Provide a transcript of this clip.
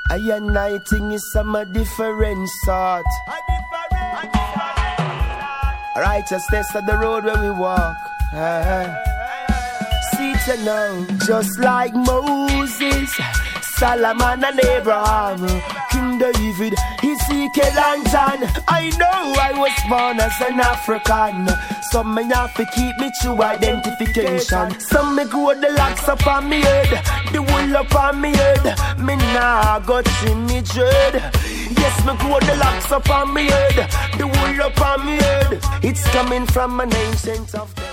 I and I think is some a different sort. Righteousness of the road where we walk. See it now, just like Moses, Solomon and Abraham, King David, Ezekiel and John. I know I was born as an African. Some me have to keep me true identification. Some me grow the locks up on me head, the wool up on me head. Me nah got in me dread. Yes, me grow the locks up on me head, the wool up on me head. It's coming from an ancient of them.